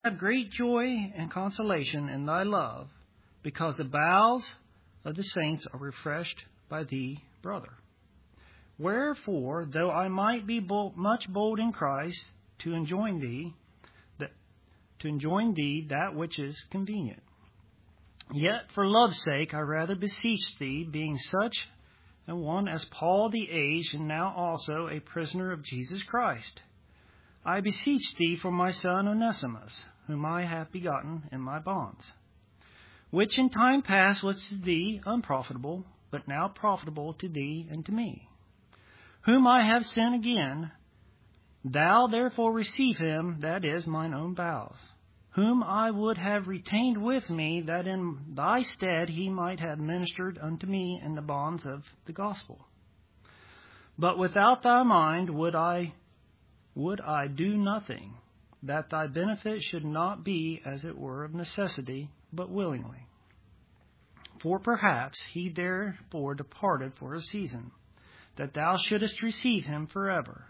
have great joy and consolation in thy love, because the bowels of the saints are refreshed by thee, brother. Wherefore, though I might be much bold in Christ to enjoin thee that which is convenient, yet for love's sake I rather beseech thee, being such a one as Paul the aged, and now also a prisoner of Jesus Christ, I beseech thee for my son Onesimus, whom I have begotten in my bonds, which in time past was to thee unprofitable, but now profitable to thee and to me, whom I have sent again. Thou therefore receive him, that is, mine own bowels, whom I would have retained with me, that in thy stead he might have ministered unto me in the bonds of the gospel. But without thy mind would I do nothing, that thy benefit should not be, as it were, of necessity, but willingly. For perhaps he therefore departed for a season, that thou shouldest receive him forever.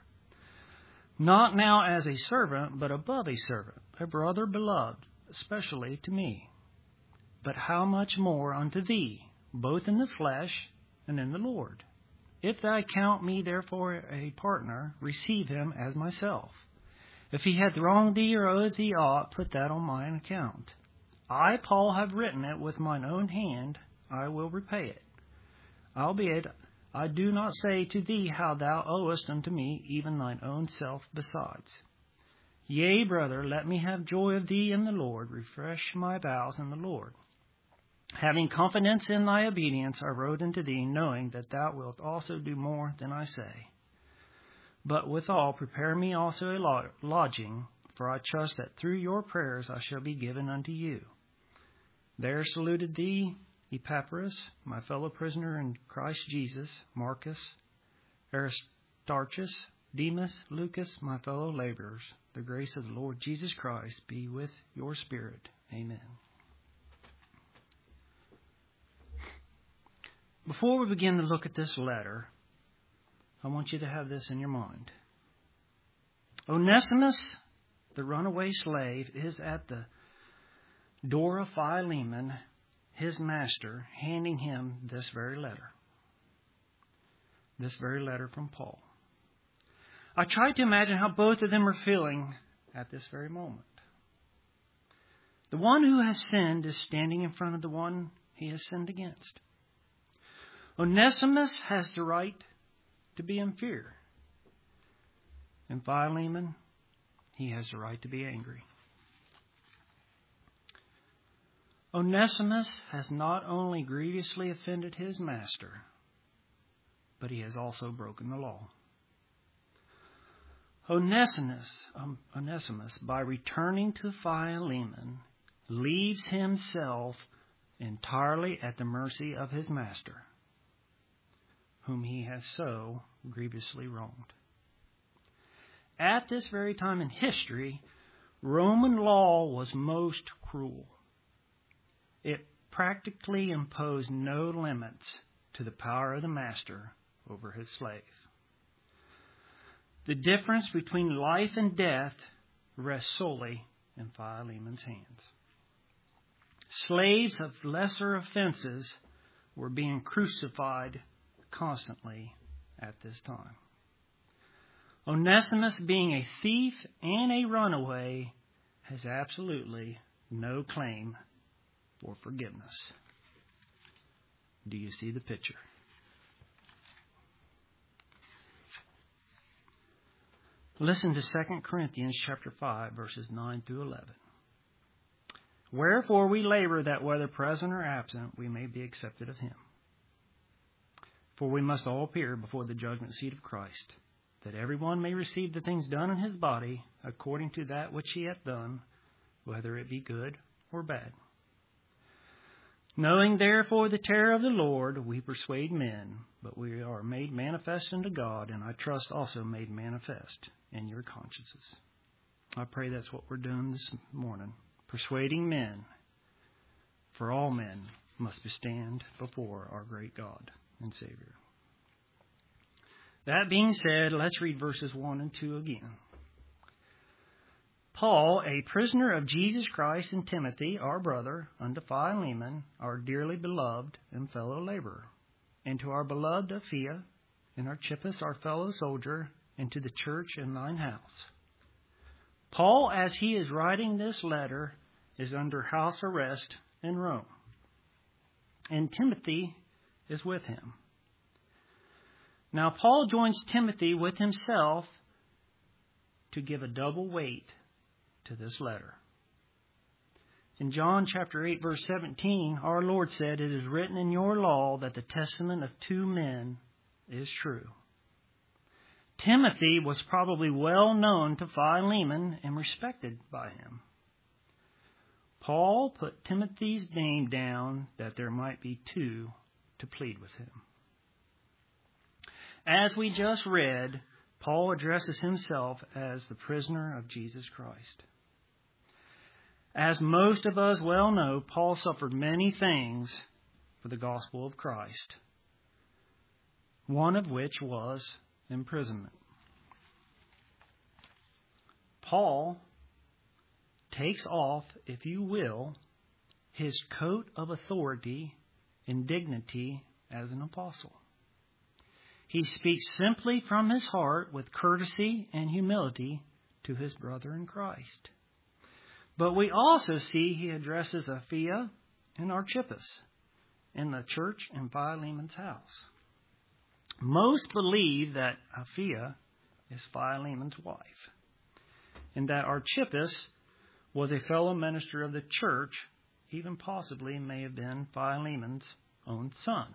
Not now as a servant, but above a servant, a brother beloved, especially to me. But how much more unto thee, both in the flesh and in the Lord? If thou count me therefore a partner, receive him as myself. If he hath wronged thee or owes thee aught, put that on mine account. I, Paul, have written it with mine own hand, I will repay it. Albeit, I do not say to thee how thou owest unto me, even thine own self besides. Yea, brother, let me have joy of thee in the Lord, refresh my bowels in the Lord. Having confidence in thy obedience, I wrote unto thee, knowing that thou wilt also do more than I say. But withal, prepare me also a lodging, for I trust that through your prayers I shall be given unto you. There saluted thee Epaphras, my fellow prisoner in Christ Jesus, Marcus, Aristarchus, Demas, Lucas, my fellow laborers. The grace of the Lord Jesus Christ be with your spirit. Amen. Before we begin to look at this letter, I want you to have this in your mind. Onesimus, the runaway slave, is at the door of Philemon, his master, handing him this very letter. This very letter from Paul. I tried to imagine how both of them are feeling at this very moment. The one who has sinned is standing in front of the one he has sinned against. Onesimus has the right to be in fear. And Philemon, he has the right to be angry. Onesimus has not only grievously offended his master, but he has also broken the law. Onesimus, by returning to Philemon, leaves himself entirely at the mercy of his master, whom he has so grievously wronged. At this very time in history, Roman law was most cruel. It practically imposed no limits to the power of the master over his slave. The difference between life and death rests solely in Philemon's hands. Slaves of lesser offenses were being crucified constantly at this time. Onesimus, being a thief and a runaway, has absolutely no claim for forgiveness. Do you see the picture? Listen to 2 Corinthians chapter 5, verses 9 through 11. Wherefore we labor that whether present or absent, we may be accepted of him. For we must all appear before the judgment seat of Christ, that every one may receive the things done in his body according to that which he hath done, whether it be good or bad. Knowing therefore the terror of the Lord, we persuade men, but we are made manifest unto God, and I trust also made manifest in your consciences. I pray that's what we're doing this morning, persuading men, for all men must stand before our great God and Savior. That being said, let's read verses 1 and 2 again. Paul, a prisoner of Jesus Christ, and Timothy, our brother, unto Philemon, our dearly beloved and fellow laborer, and to our beloved Apphia, and Archippus, our fellow soldier, and to the church in thine house. Paul, as he is writing this letter, is under house arrest in Rome, and Timothy is with him. Now, Paul joins Timothy with himself to give a double weight to this letter. In John chapter 8, verse 17, our Lord said, "It is written in your law that the testament of two men is true." Timothy was probably well known to Philemon and respected by him. Paul put Timothy's name down that there might be two to plead with him. As we just read, Paul addresses himself as the prisoner of Jesus Christ. As most of us well know, Paul suffered many things for the gospel of Christ, one of which was imprisonment. Paul takes off, if you will, his coat of authority and dignity as an apostle. He speaks simply from his heart with courtesy and humility to his brother in Christ. But we also see he addresses Apphia and Archippus in the church in Philemon's house. Most believe that Apphia is Philemon's wife, and that Archippus was a fellow minister of the church, even possibly may have been Philemon's own son.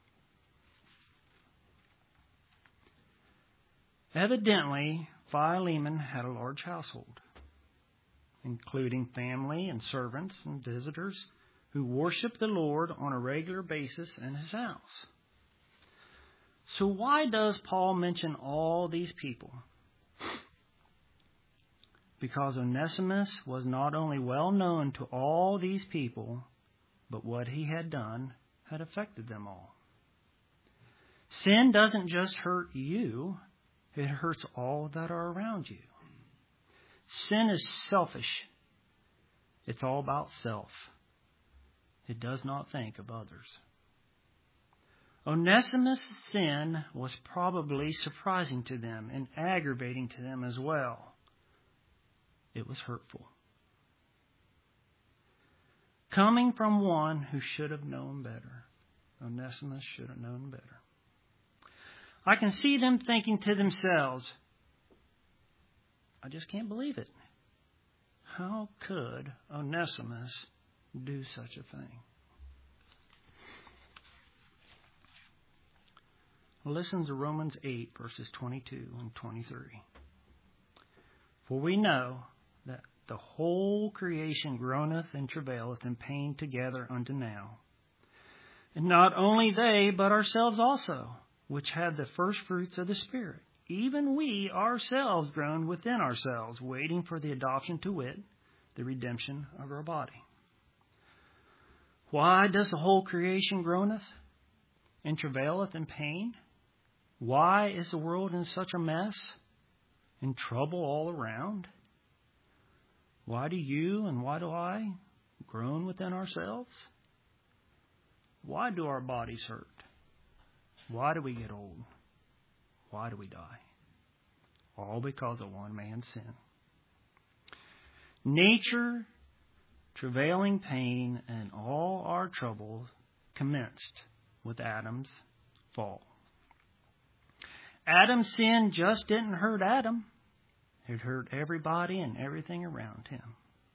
Evidently, Philemon had a large household, including family and servants and visitors who worshiped the Lord on a regular basis in his house. So why does Paul mention all these people? Because Onesimus was not only well known to all these people, but what he had done had affected them all. Sin doesn't just hurt you, it hurts all that are around you. Sin is selfish. It's all about self. It does not think of others. Onesimus' sin was probably surprising to them and aggravating to them as well. It was hurtful. Coming from one who should have known better. Onesimus should have known better. I can see them thinking to themselves, I just can't believe it. How could Onesimus do such a thing? Listen to Romans 8, verses 22 and 23. For we know that the whole creation groaneth and travaileth in pain together unto now. And not only they, but ourselves also, which have the first fruits of the Spirit. Even we ourselves groan within ourselves, waiting for the adoption, to wit, the redemption of our body. Why does the whole creation groaneth and travaileth in pain? Why is the world in such a mess and trouble all around? Why do you and why do I groan within ourselves? Why do our bodies hurt? Why do we get old? Why do we die? All because of one man's sin. Nature, travailing pain, and all our troubles commenced with Adam's fall. Adam's sin just didn't hurt Adam. It hurt everybody and everything around him.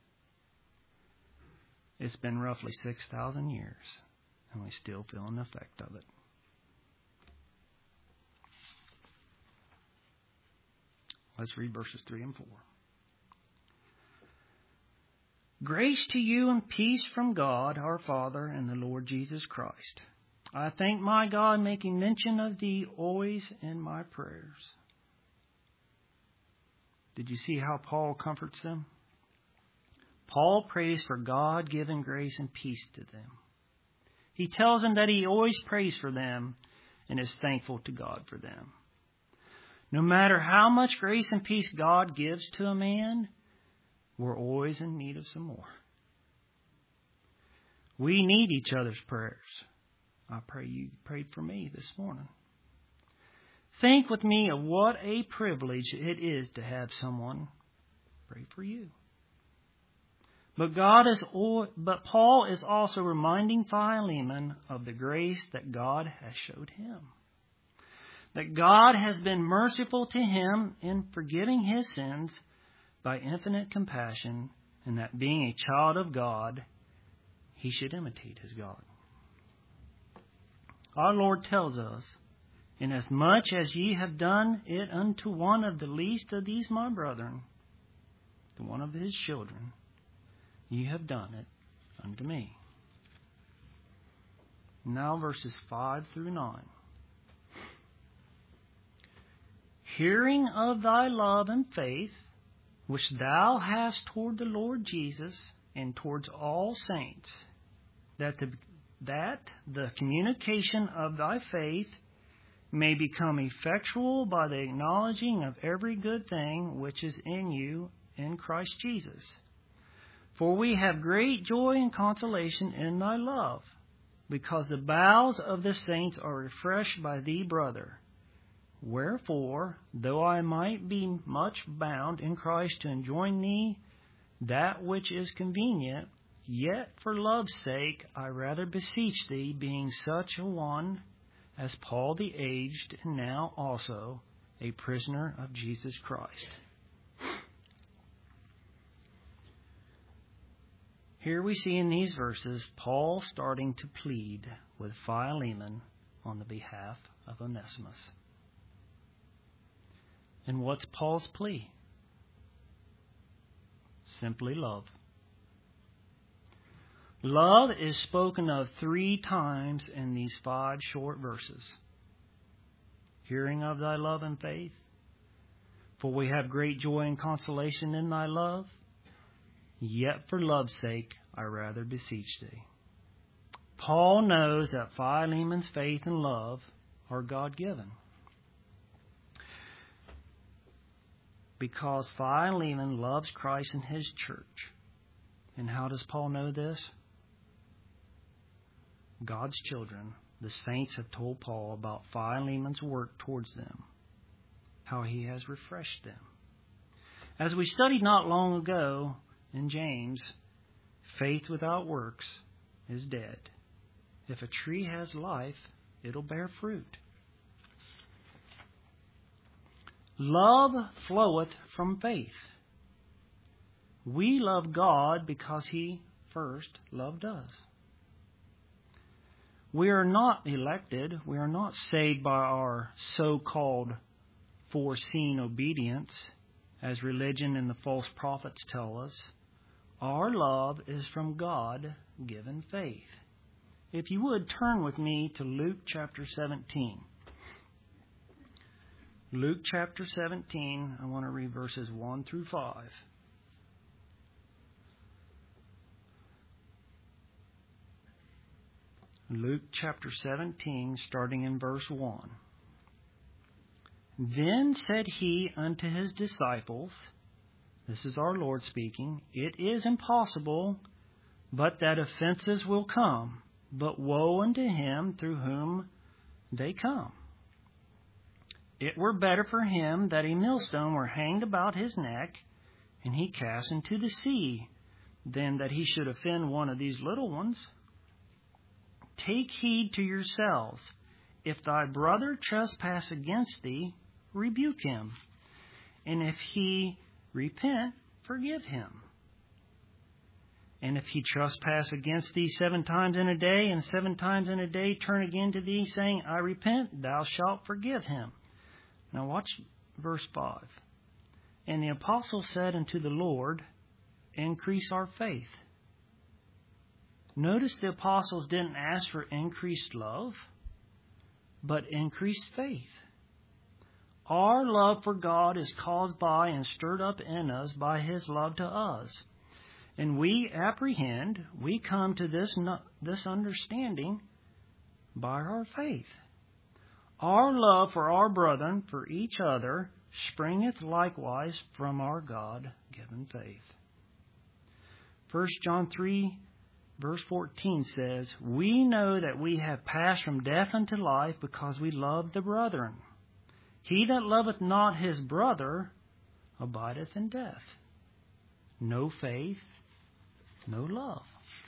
It's been roughly 6,000 years, and we still feel an effect of it. Let's read verses 3 and 4. Grace to you and peace from God, our Father, and the Lord Jesus Christ. I thank my God, making mention of thee always in my prayers. Did you see how Paul comforts them? Paul prays for God-given grace and peace to them. He tells them that he always prays for them and is thankful to God for them. No matter how much grace and peace God gives to a man, we're always in need of some more. We need each other's prayers. I pray you prayed for me this morning. Think with me of what a privilege it is to have someone pray for you. But Paul is also reminding Philemon of the grace that God has showed him. That God has been merciful to him in forgiving his sins by infinite compassion, and that being a child of God, he should imitate his God. Our Lord tells us, "Inasmuch as ye have done it unto one of the least of these my brethren," to one of his children, "ye have done it unto me." Now verses 5 through 9. "Hearing of thy love and faith, which thou hast toward the Lord Jesus and towards all saints, that the communication of thy faith may become effectual by the acknowledging of every good thing which is in you in Christ Jesus. For we have great joy and consolation in thy love, because the bowels of the saints are refreshed by thee, brother. Wherefore, though I might be much bound in Christ to enjoin thee that which is convenient, yet for love's sake I rather beseech thee, being such a one as Paul the aged, and now also a prisoner of Jesus Christ." Here we see in these verses Paul starting to plead with Philemon on the behalf of Onesimus. And what's Paul's plea? Simply love. Love is spoken of 3 times in these 5 short verses. Hearing of thy love and faith, for we have great joy and consolation in thy love, yet for love's sake I rather beseech thee. Paul knows that Philemon's faith and love are God-given, because Philemon loves Christ and his church. And how does Paul know this? God's children, the saints, have told Paul about Philemon's work towards them, how he has refreshed them. As we studied not long ago in James, faith without works is dead. If a tree has life, it'll bear fruit. Love floweth from faith. We love God because He first loved us. We are not elected. We are not saved by our so-called foreseen obedience, as religion and the false prophets tell us. Our love is from God-given faith. If you would, turn with me to Luke chapter 17. Luke chapter 17, I want to read verses 1 through 5. Luke chapter 17, starting in verse 1. Then said he unto his disciples, this is our Lord speaking, it is impossible, but that offenses will come, but woe unto him through whom they come. It were better for him that a millstone were hanged about his neck, and he cast into the sea, than that he should offend one of these little ones. Take heed to yourselves. If thy brother trespass against thee, rebuke him. And if he repent, forgive him. And if he trespass against thee 7 times in a day, and 7 times in a day turn again to thee, saying, I repent, thou shalt forgive him. Now watch verse 5. And the apostle said unto the Lord, increase our faith. Notice the apostles didn't ask for increased love, but increased faith. Our love for God is caused by and stirred up in us by His love to us. And we come to this understanding by our faith. Our love for our brethren, for each other, springeth likewise from our God-given faith. 1 John 3, verse 14 says, "We know that we have passed from death unto life because we love the brethren. He that loveth not his brother abideth in death." No faith, no love.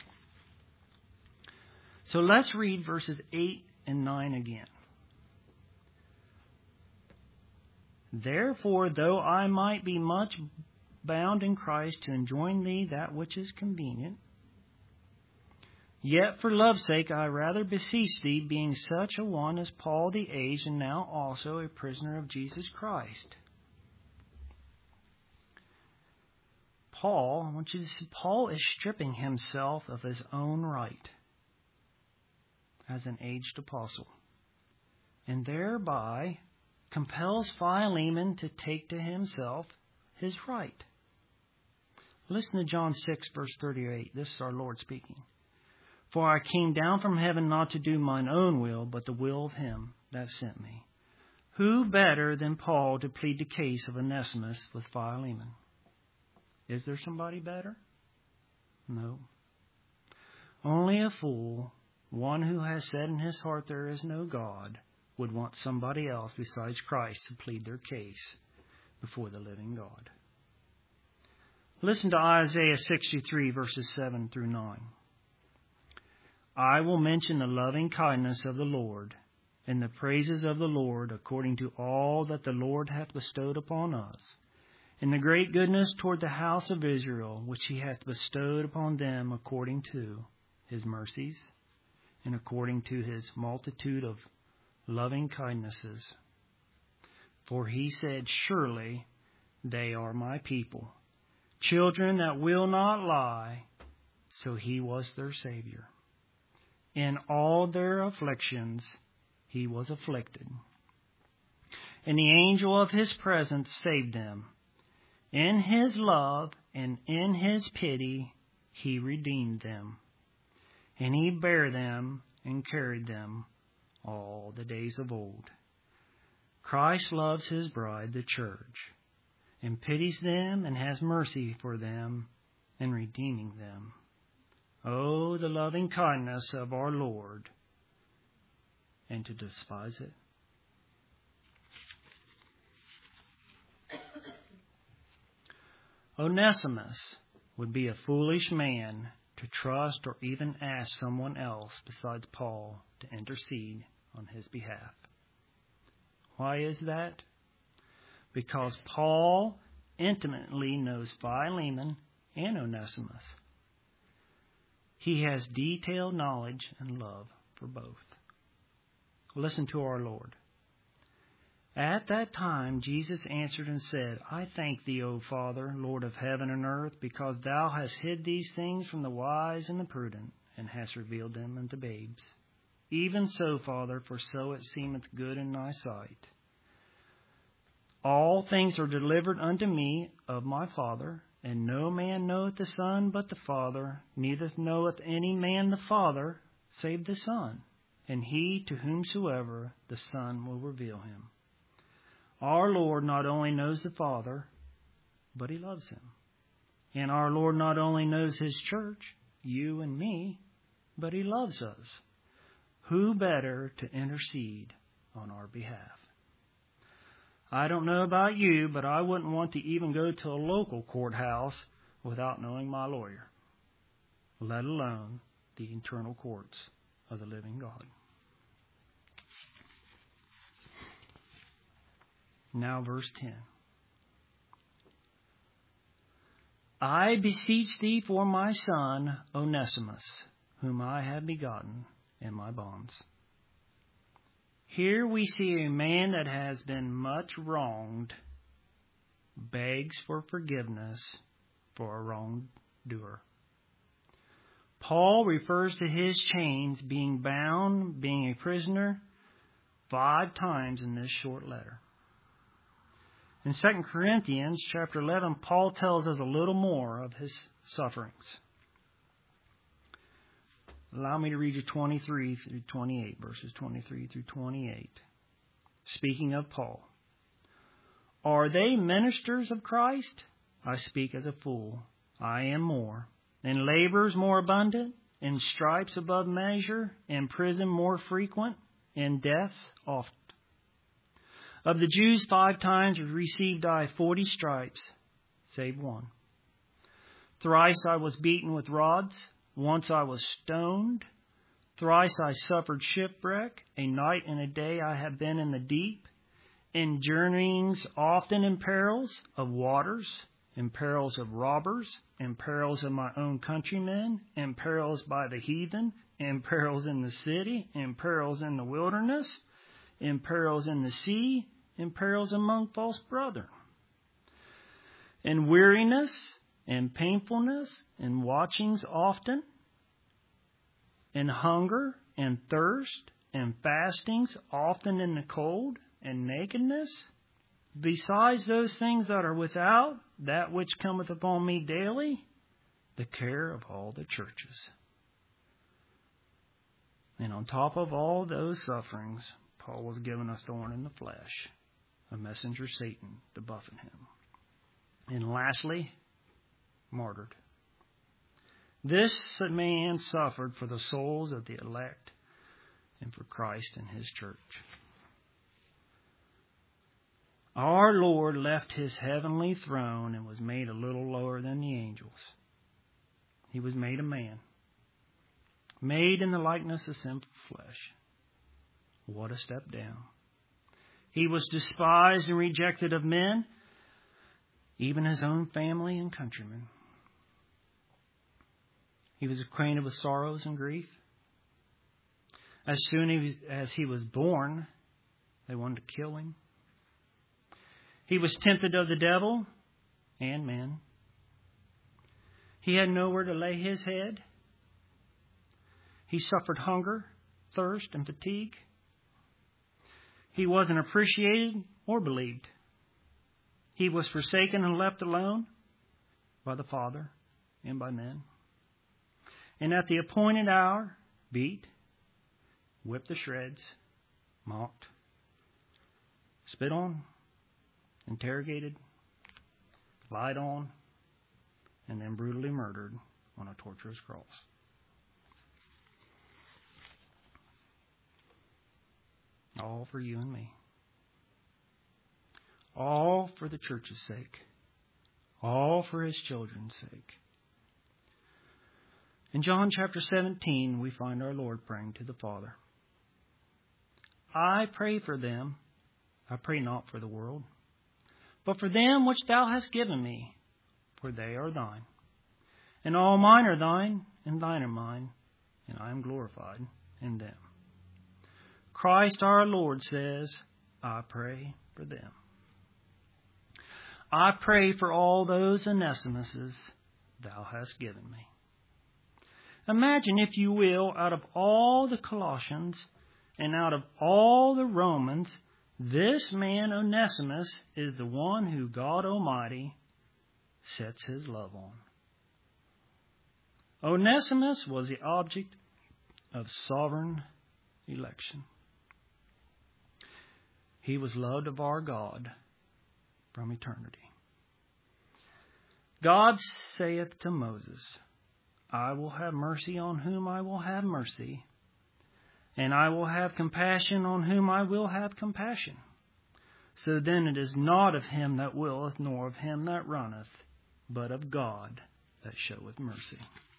So let's read verses 8 and 9 again. "Therefore, though I might be much bound in Christ to enjoin thee that which is convenient, yet for love's sake I rather beseech thee, being such a one as Paul the aged, and now also a prisoner of Jesus Christ." Paul, I want you to see, Paul is stripping himself of his own right as an aged apostle, and thereby compels Philemon to take to himself his right. Listen to John 6, verse 38. This is our Lord speaking. "For I came down from heaven not to do mine own will, but the will of him that sent me." Who better than Paul to plead the case of Onesimus with Philemon? Is there somebody better? No. Only a fool, one who has said in his heart there is no God, would want somebody else besides Christ to plead their case before the living God. Listen to Isaiah 63, verses 7 through 9. "I will mention the loving kindness of the Lord, and the praises of the Lord according to all that the Lord hath bestowed upon us, and the great goodness toward the house of Israel, which he hath bestowed upon them according to his mercies, and according to his multitude of loving kindnesses. For he said, Surely they are my people, children that will not lie. So he was their Savior. In all their afflictions he was afflicted, and the angel of his presence saved them. In his love and in his pity he redeemed them, and he bare them and carried them all the days of old. Christ loves his bride, the church, and pities them and has mercy for them in redeeming them. Oh, the loving kindness of our Lord, and to despise it. Onesimus would be a foolish man to trust or even ask someone else besides Paul to intercede on his behalf. Why is that? Because Paul intimately knows Philemon and Onesimus. He has detailed knowledge and love for both. Listen to our Lord. At that time, Jesus answered and said, I thank thee, O Father, Lord of heaven and earth, because thou hast hid these things from the wise and the prudent, and hast revealed them unto babes. Even so, Father, for so it seemeth good in thy sight. All things are delivered unto me of my Father, and no man knoweth the Son but the Father, neither knoweth any man the Father save the Son, and he to whomsoever the Son will reveal him. Our Lord not only knows the Father, but he loves him. And our Lord not only knows his church, you and me, but he loves us. Who better to intercede on our behalf? I don't know about you, but I wouldn't want to even go to a local courthouse without knowing my lawyer, let alone the eternal courts of the living God. Now verse 10. I beseech thee for my son Onesimus, whom I have begotten in my bonds. Here we see a man that has been much wronged, begs for forgiveness for a wrongdoer. Paul refers to his chains, being bound, being a prisoner, 5 times in this short letter. In 2 Corinthians chapter 11, Paul tells us a little more of his sufferings. Allow me to read you 23 through 28, verses 23 through 28. Speaking of Paul. Are they ministers of Christ? I speak as a fool. I am more. in labors more abundant, in stripes above measure, in prison more frequent, in deaths oft. Of the Jews 5 times received I 40 stripes, save one. Thrice I was beaten with rods, once I was stoned, thrice I suffered shipwreck, a night and a day I have been in the deep, in journeyings often in perils of waters, in perils of robbers, in perils of my own countrymen, in perils by the heathen, in perils in the city, in perils in the wilderness, in perils in the sea, in perils among false brethren, in weariness, in painfulness, in watchings often, in hunger, in thirst, in fastings often in the cold, and nakedness, besides those things that are without, that which cometh upon me daily, the care of all the churches. And on top of all those sufferings, Paul was given a thorn in the flesh, a messenger Satan to buffet him. And lastly, martyred. This man suffered for the souls of the elect and for Christ and His church. Our Lord left His heavenly throne and was made a little lower than the angels. He was made a man, made in the likeness of sinful flesh. What a step down. He was despised and rejected of men, even His own family and countrymen. He was acquainted with sorrows and grief. As soon as He was born, they wanted to kill Him. He was tempted of the devil and men. He had nowhere to lay His head. He suffered hunger, thirst, and fatigue. He wasn't appreciated or believed. He was forsaken and left alone by the Father and by men. And at the appointed hour, beat, whipped to shreds, mocked, spit on, interrogated, lied on, and then brutally murdered on a torturous cross. All for you and me. All for the church's sake. All for His children's sake. In John chapter 17, we find our Lord praying to the Father. I pray for them. I pray not for the world, but for them which Thou hast given me, for they are Thine. And all mine are Thine, and Thine are mine, and I am glorified in them. Christ our Lord says, I pray for them. I pray for all those Onesimuses Thou hast given me. Imagine, if you will, out of all the Colossians and out of all the Romans, this man Onesimus is the one who God Almighty sets His love on. Onesimus was the object of sovereign election. He was loved of our God from eternity. God saith to Moses, I will have mercy on whom I will have mercy, and I will have compassion on whom I will have compassion. So then it is not of him that willeth, nor of him that runneth, but of God that showeth mercy.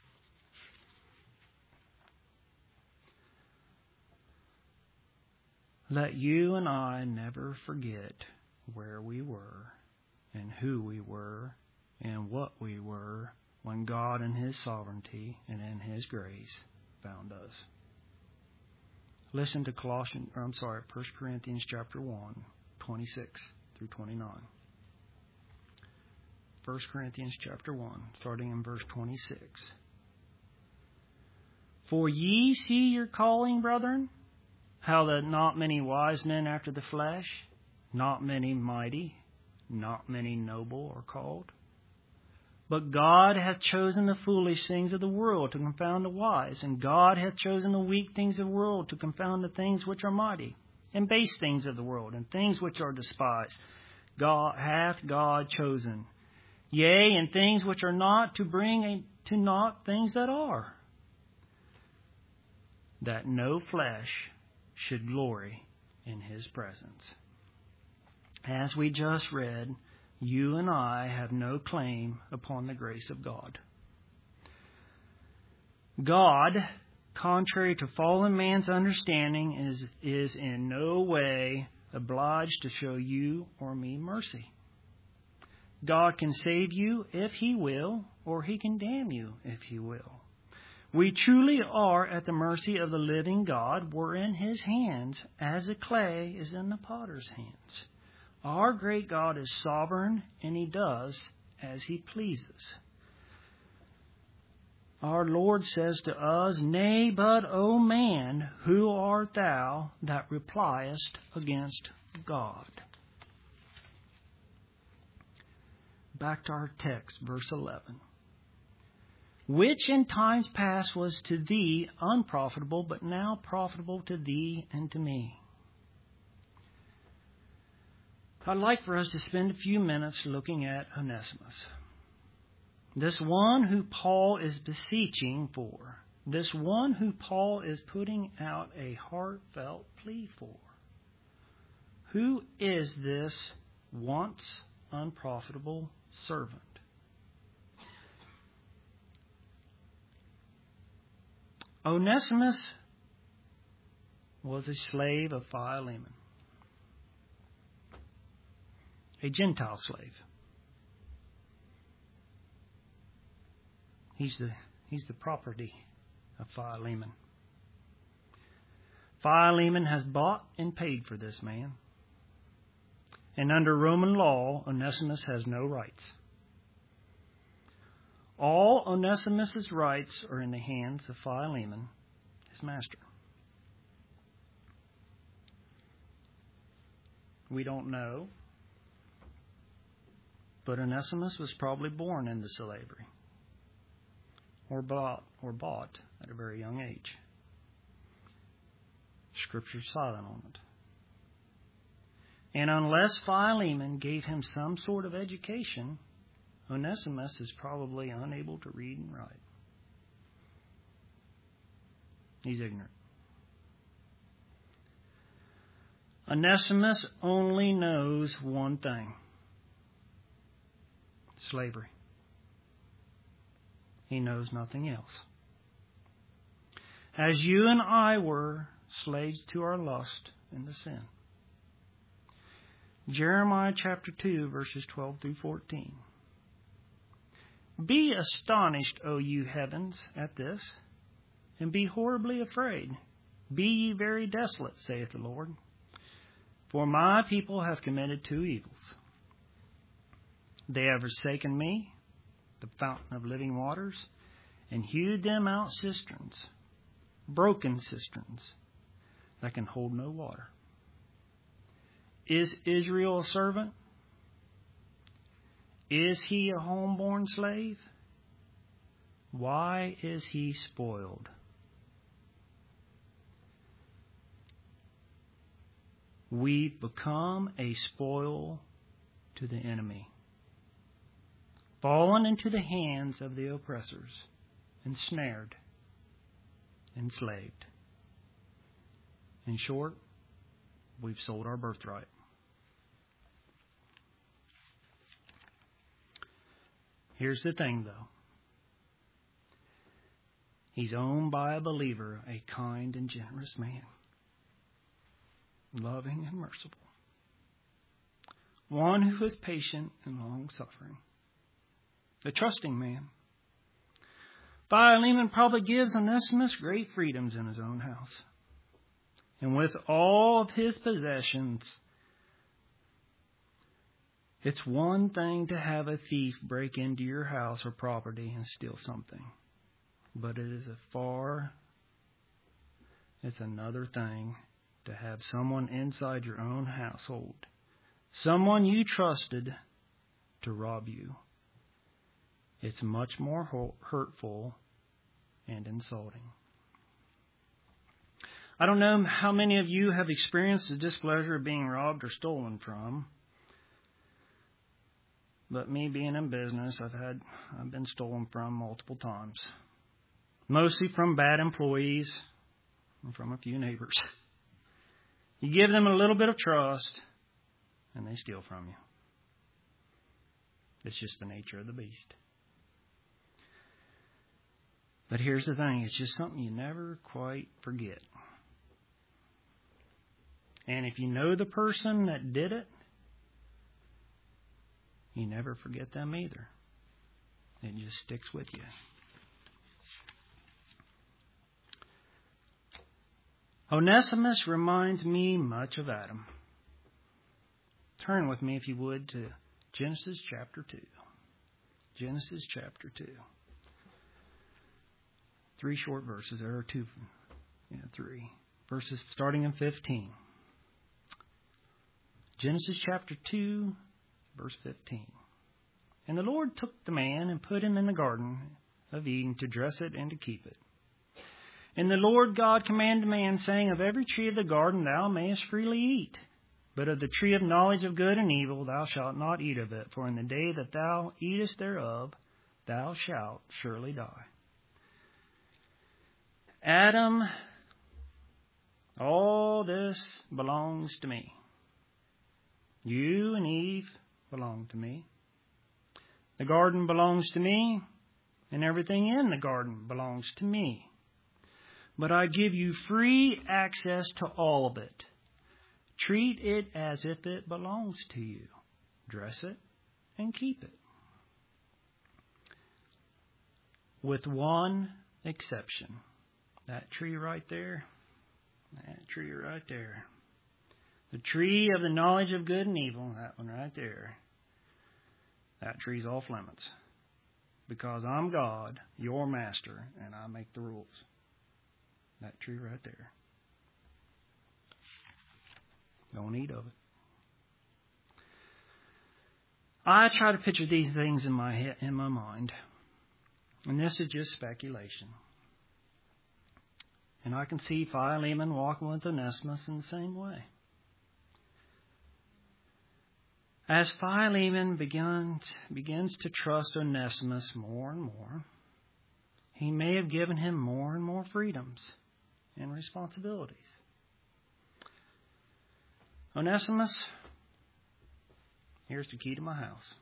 Let you and I never forget where we were, and who we were, and what we were, when God in His sovereignty and in His grace found us. Listen to 1 Corinthians chapter 1, 26 through 29. 1 Corinthians chapter 1, starting in verse 26. For ye see your calling, brethren, how that not many wise men after the flesh, not many mighty, not many noble are called. But God hath chosen the foolish things of the world to confound the wise, and God hath chosen the weak things of the world to confound the things which are mighty, and base things of the world, and things which are despised. God hath chosen, yea, and things which are not, to bring to naught things that are, that no flesh should glory in His presence. As we just read, you and I have no claim upon the grace of God. God, contrary to fallen man's understanding, is in no way obliged to show you or me mercy. God can save you if He will, or He can damn you if He will. We truly are at the mercy of the living God. We're in His hands as the clay is in the potter's hands. Our great God is sovereign, and He does as He pleases. Our Lord says to us, Nay, but, O man, who art thou that repliest against God? Back to our text, verse 11. Which in times past was to thee unprofitable, but now profitable to thee and to me. I'd like for us to spend a few minutes looking at Onesimus. This one who Paul is beseeching for. This one who Paul is putting out a heartfelt plea for. Who is this once unprofitable servant? Onesimus was a slave of Philemon, a Gentile slave. He's the property of Philemon. Philemon has bought and paid for this man. And under Roman law, Onesimus has no rights. All Onesimus' rights are in the hands of Philemon, his master. We don't know, but Onesimus was probably born into slavery, or bought at a very young age. Scripture's silent on it. And unless Philemon gave him some sort of education, Onesimus is probably unable to read and write. He's ignorant. Onesimus only knows one thing: slavery. He knows nothing else. As you and I were slaves to our lust and to sin. Jeremiah chapter 2, verses 12 through 14. Be astonished, O you heavens, at this, and be horribly afraid. Be ye very desolate, saith the Lord. For my people have committed two evils. They have forsaken me, the fountain of living waters, and hewed them out cisterns, broken cisterns, that can hold no water. Is Israel a servant? Is he a homeborn slave? Why is he spoiled? We've become a spoil to the enemy, fallen into the hands of the oppressors, ensnared, enslaved. In short, we've sold our birthright. Here's the thing, though. He's owned by a believer, a kind and generous man, loving and merciful, one who is patient and long-suffering, a trusting man. Philemon probably gives Onesimus great freedoms in his own house. And with all of his possessions, it's one thing to have a thief break into your house or property and steal something. But it's another thing to have someone inside your own household, someone you trusted, to rob you. It's much more hurtful and insulting. I don't know how many of you have experienced the displeasure of being robbed or stolen from. But me being in business, I've been stolen from multiple times. Mostly from bad employees and from a few neighbors. You give them a little bit of trust, and they steal from you. It's just the nature of the beast. But here's the thing. It's just something you never quite forget. And if you know the person that did it, you never forget them either. It just sticks with you. Onesimus reminds me much of Adam. Turn with me, if you would, to Genesis chapter 2. Genesis chapter 2. 3 short verses. There are 3 verses starting in 15. Genesis chapter 2, verse 15. And the Lord took the man and put him in the garden of Eden to dress it and to keep it. And the Lord God commanded man, saying, Of every tree of the garden thou mayest freely eat, but of the tree of knowledge of good and evil thou shalt not eat of it, for in the day that thou eatest thereof thou shalt surely die. Adam, all this belongs to me. You and Eve belong to me. The garden belongs to me, and everything in the garden belongs to me. But I give you free access to all of it. Treat it as if it belongs to you. Dress it and keep it. With one exception. That tree right there. That tree right there. The tree of the knowledge of good and evil. That one right there. That tree's off limits. Because I'm God, your master, and I make the rules. That tree right there. Don't eat of it. I try to picture these things in my head, in my mind. And this is just speculation. And I can see Philemon walking with Onesimus in the same way. As Philemon begins to trust Onesimus more and more, he may have given him more and more freedoms and responsibilities. Onesimus, here's the key to my house.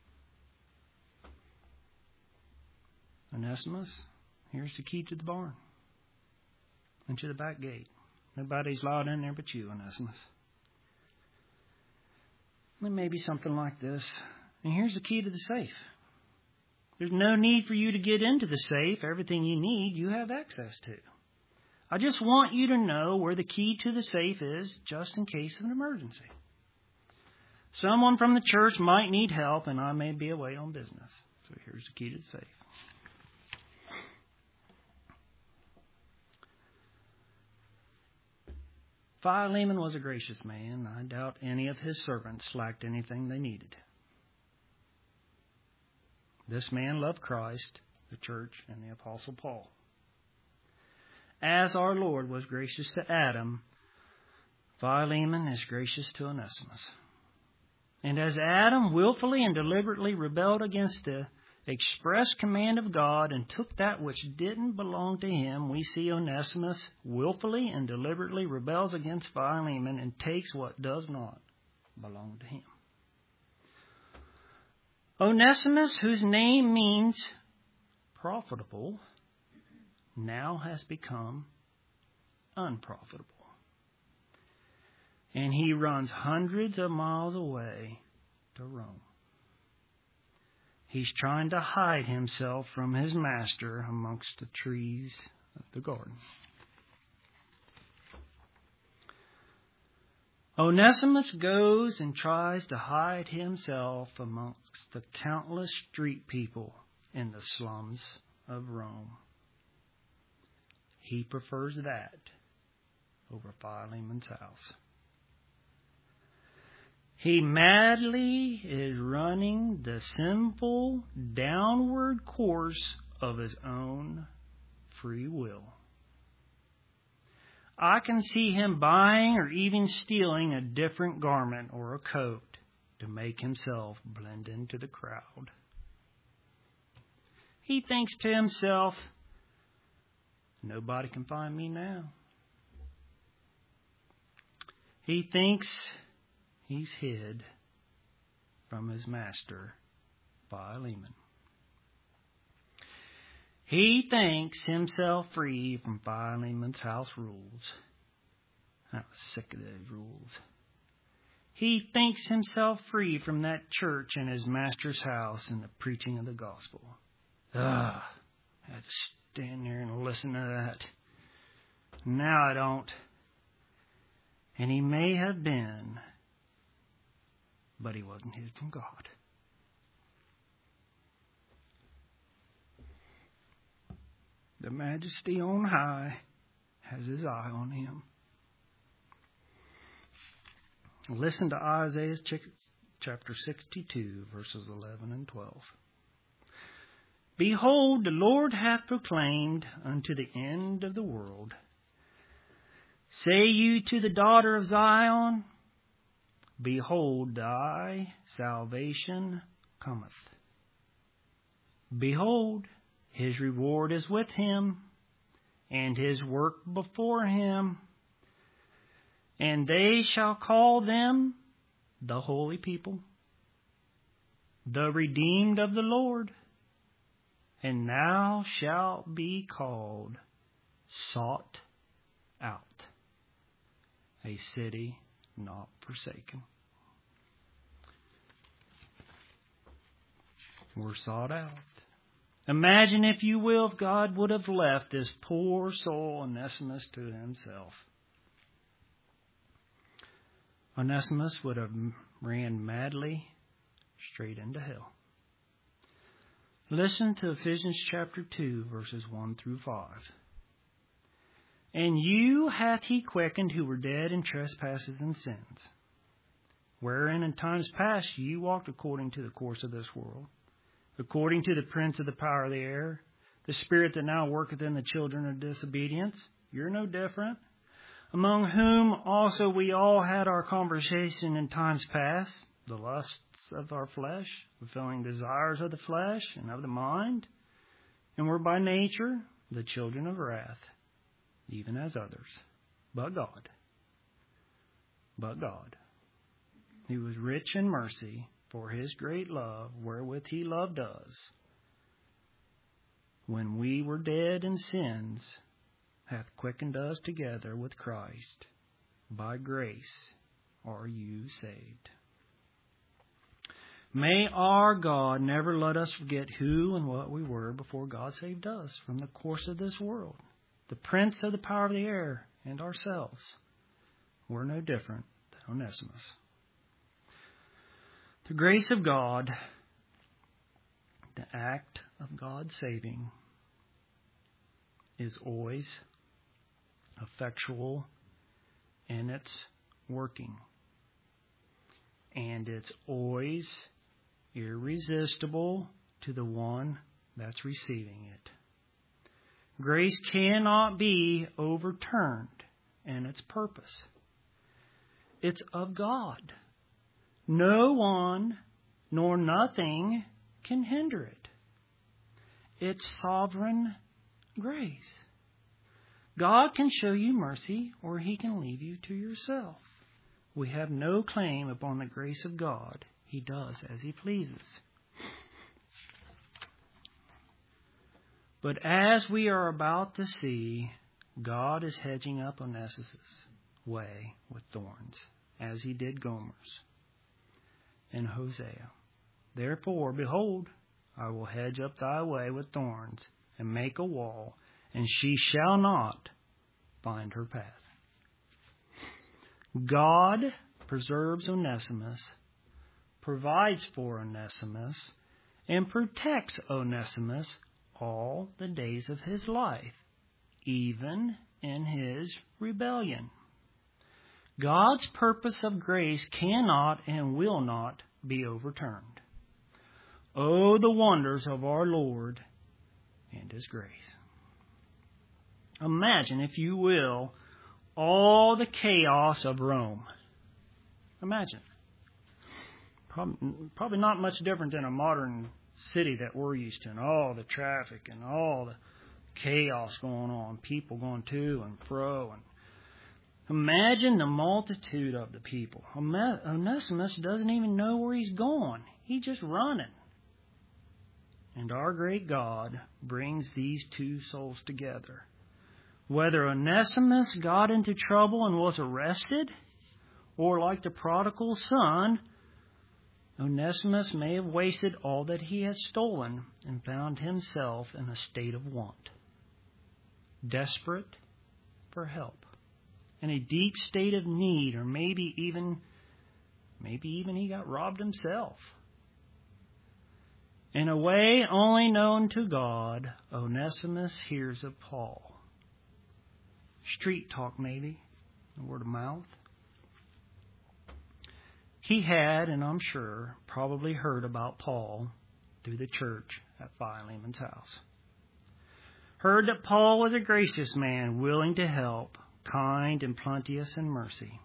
Onesimus, here's the key to the barn and to the back gate. Nobody's allowed in there but you, Onesimus. It may be something like this. And here's the key to the safe. There's no need for you to get into the safe. Everything you need, you have access to. I just want you to know where the key to the safe is, just in case of an emergency. Someone from the church might need help, and I may be away on business. So here's the key to the safe. Philemon was a gracious man. I doubt any of his servants lacked anything they needed. This man loved Christ, the church, and the Apostle Paul. As our Lord was gracious to Adam, Philemon is gracious to Onesimus. And as Adam willfully and deliberately rebelled against the express command of God and took that which didn't belong to him, we see Onesimus willfully and deliberately rebels against Philemon and takes what does not belong to him. Onesimus, whose name means profitable, now has become unprofitable. And he runs hundreds of miles away to Rome. He's trying to hide himself from his master amongst the trees of the garden. Onesimus goes and tries to hide himself amongst the countless street people in the slums of Rome. He prefers that over Philemon's house. He madly is running the sinful downward course of his own free will. I can see him buying or even stealing a different garment or a coat to make himself blend into the crowd. He thinks to himself, nobody can find me now. He thinks he's hid from his master, Philemon. He thinks himself free from Philemon's house rules. I was sick of those rules. He thinks himself free from that church in his master's house and the preaching of the gospel. I had to stand there and listen to that. Now I don't. And he may have been, but he wasn't hid from God. The Majesty on high has his eye on him. Listen to Isaiah chapter 62, verses 11 and 12. Behold, the Lord hath proclaimed unto the end of the world. Say you to the daughter of Zion, behold, thy salvation cometh. Behold, his reward is with him, and his work before him. And they shall call them the holy people, the redeemed of the Lord. And thou shalt be called sought out, a city not forsaken. We're sought out. Imagine, if you will, if God would have left this poor soul Onesimus to himself. Onesimus would have ran madly straight into hell. Listen to Ephesians chapter 2, verses 1 through 5. And you hath he quickened who were dead in trespasses and sins, wherein in times past ye walked according to the course of this world, according to the prince of the power of the air, the spirit that now worketh in the children of disobedience. You're no different. Among whom also we all had our conversation in times past, the lusts of our flesh, fulfilling desires of the flesh and of the mind, and were by nature the children of wrath, even as others. But God, who was rich in mercy, for his great love wherewith he loved us, when we were dead in sins, hath quickened us together with Christ. By grace are you saved. May our God never let us forget who and what we were before God saved us from the course of this world. The prince of the power of the air and ourselves. We're no different than Onesimus. The grace of God, the act of God saving, is always effectual in its working. And it's always irresistible to the one that's receiving it. Grace cannot be overturned in its purpose. It's of God. No one nor nothing can hinder it. It's sovereign grace. God can show you mercy, or he can leave you to yourself. We have no claim upon the grace of God. He does as he pleases. But as we are about to see, God is hedging up Onesimus' way with thorns, as he did Gomer's and Hosea. Therefore, behold, I will hedge up thy way with thorns, and make a wall, and she shall not find her path. God preserves Onesimus, provides for Onesimus, and protects Onesimus all the days of his life, even in his rebellion. God's purpose of grace cannot and will not be overturned. Oh, the wonders of our Lord and his grace. Imagine, if you will, all the chaos of Rome. Imagine. Probably not much different than a modern city that we're used to, and all the traffic and all the chaos going on, people going to and fro. And imagine the multitude of the people. Onesimus doesn't even know where he's going. He's just running. And our great God brings these two souls together. Whether Onesimus got into trouble and was arrested, or like the prodigal son, Onesimus may have wasted all that he had stolen and found himself in a state of want, desperate for help, in a deep state of need, or maybe even he got robbed himself. In a way only known to God, Onesimus hears of Paul. Street talk, maybe, word of mouth. He had, and I'm sure, probably heard about Paul through the church at Philemon's house. Heard that Paul was a gracious man, willing to help, kind and plenteous in mercy.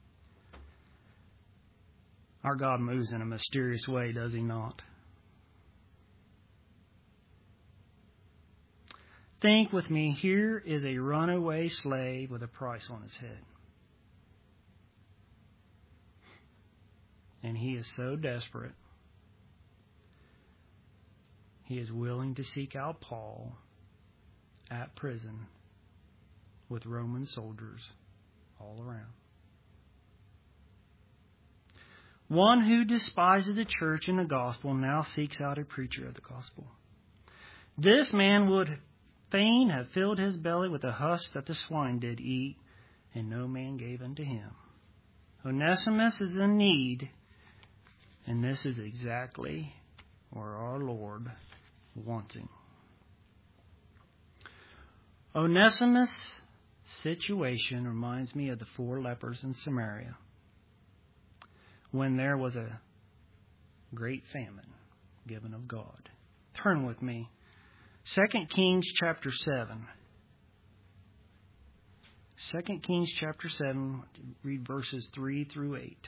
Our God moves in a mysterious way, does he not? Think with me, here is a runaway slave with a price on his head. And he is so desperate, he is willing to seek out Paul at prison with Roman soldiers all around. One who despises the church and the gospel now seeks out a preacher of the gospel. This man would fain have filled his belly with the husk that the swine did eat, and no man gave unto him. Onesimus is in need, and this is exactly where our Lord wants him. Onesimus' situation reminds me of the 4 lepers in Samaria, when there was a great famine given of God. Turn with me. 2 Kings chapter 7. 2 Kings chapter 7, read verses 3 through 8.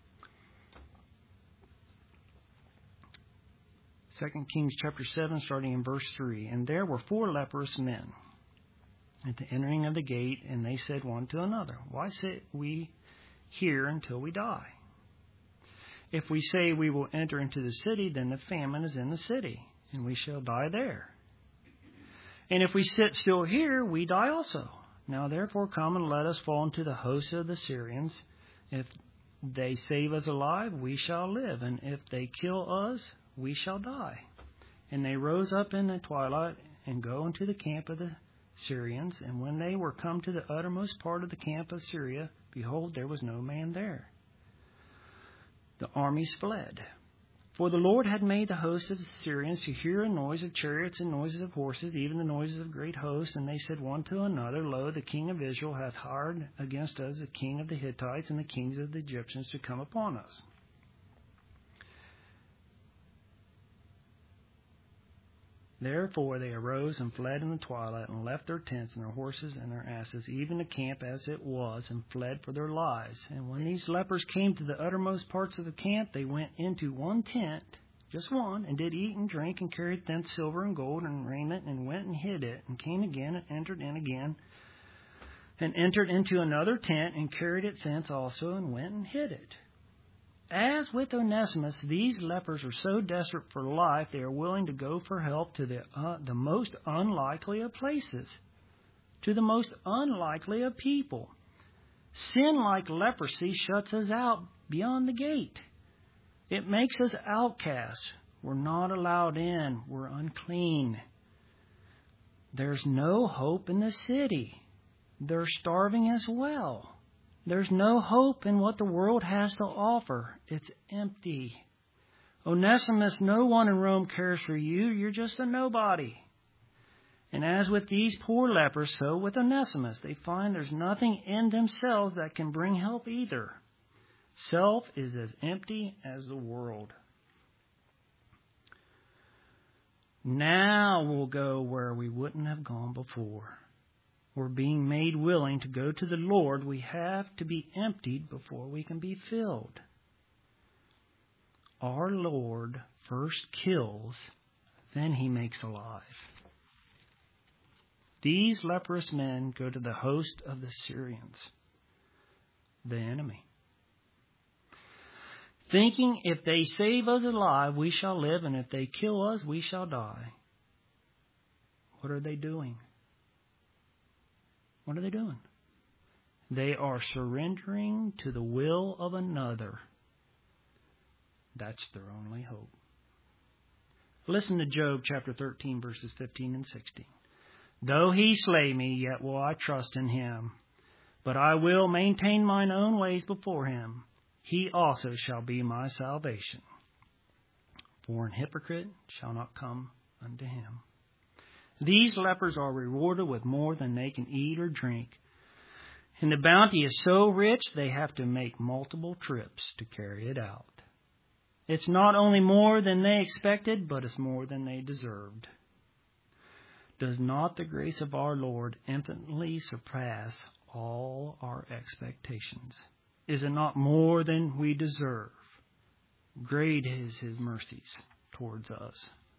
2 Kings chapter 7, starting in verse 3. And there were 4 leprous men at the entering of the gate, and they said one to another, Why sit we here until we die? If we say we will enter into the city, then the famine is in the city, and we shall die there. And if we sit still here, we die also. Now therefore come and let us fall into the host of the Syrians. If they save us alive, we shall live, and if they kill us, we shall die. And they rose up in the twilight and go into the camp of the Syrians. And when they were come to the uttermost part of the camp of Syria, behold, there was no man there. The armies fled. For the Lord had made the host of the Syrians to hear a noise of chariots and noises of horses, even the noises of great hosts. And they said one to another, Lo, the king of Israel hath hired against us the king of the Hittites and the kings of the Egyptians to come upon us. Therefore they arose and fled in the twilight, and left their tents and their horses and their asses, even the camp as it was, and fled for their lives. And when these lepers came to the uttermost parts of the camp, they went into one tent, just one, and did eat and drink, and carried thence silver and gold and raiment, and went and hid it, and came again and entered in again, and entered into another tent, and carried it thence also, and went and hid it. As with Onesimus, these lepers are so desperate for life, they are willing to go for help to the most unlikely of places, to the most unlikely of people. Sin, like leprosy, shuts us out beyond the gate. It makes us outcasts. We're not allowed in. We're unclean. There's no hope in the city. They're starving as well. There's no hope in what the world has to offer. It's empty. Onesimus, no one in Rome cares for you. You're just a nobody. And as with these poor lepers, so with Onesimus, they find there's nothing in themselves that can bring help either. Self is as empty as the world. Now we'll go where we wouldn't have gone before. We're being made willing to go to the Lord. We have to be emptied before we can be filled. our Lord first kills, then he makes alive. These leprous men go to the host of the Syrians, the enemy, thinking if they save us alive, we shall live, and if they kill us, we shall die. What are they doing? What are they doing? They are surrendering to the will of another. That's their only hope. Listen to Job chapter 13, verses 15 and 16. Though he slay me, yet will I trust in him. But I will maintain mine own ways before him. He also shall be my salvation. For an hypocrite shall not come unto him. These lepers are rewarded with more than they can eat or drink. And the bounty is so rich they have to make multiple trips to carry it out. It's not only more than they expected, but it's more than they deserved. Does not the grace of our Lord infinitely surpass all our expectations? Is it not more than we deserve? Great is his mercies towards us.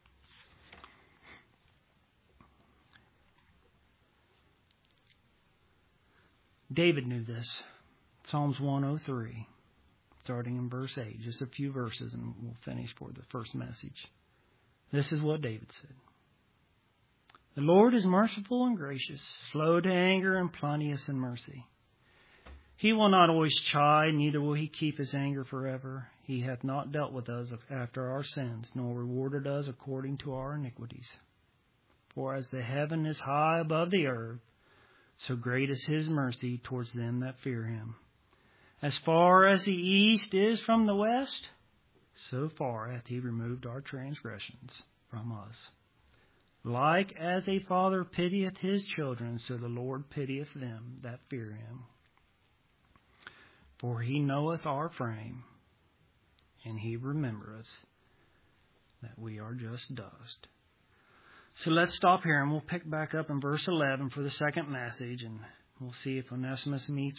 David knew this. Psalms 103, starting in verse 8. Just a few verses and we'll finish for the first message. This is what David said. The Lord is merciful and gracious, slow to anger and plenteous in mercy. He will not always chide, neither will he keep his anger forever. He hath not dealt with us after our sins, nor rewarded us according to our iniquities. For as the heaven is high above the earth, so great is his mercy towards them that fear him. As far as the east is from the west, so far hath he removed our transgressions from us. Like as a father pitieth his children, so the Lord pitieth them that fear him. For he knoweth our frame, and he remembereth that we are just dust. So let's stop here, and we'll pick back up in verse 11 for the second message, and we'll see if Onesimus meets